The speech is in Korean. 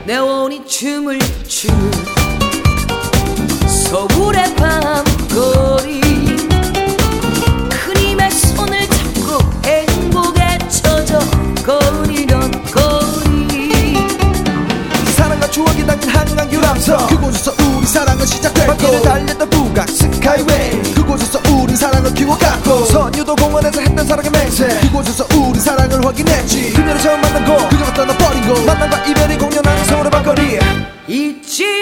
네온이 춤을 추는 서울의 밤거리 큰 힘의 손을 잡고 행복에 젖어 거리던 거리 사랑과 추억이 담긴 한강 유람선 그곳에서 우리 사랑은 시작됐고 밤길을 달렸던 북악 스카이웨이 그곳에서 우리 사랑을 키워갔고 선유도 공원에서 했던 사랑의 맹세 그곳에서 우리 사랑을 확인했지 그녀를 처음 만난 곳 그녀가 떠나버린 곳 만남과 이별이 공연하는 서울의 밤거리 잊지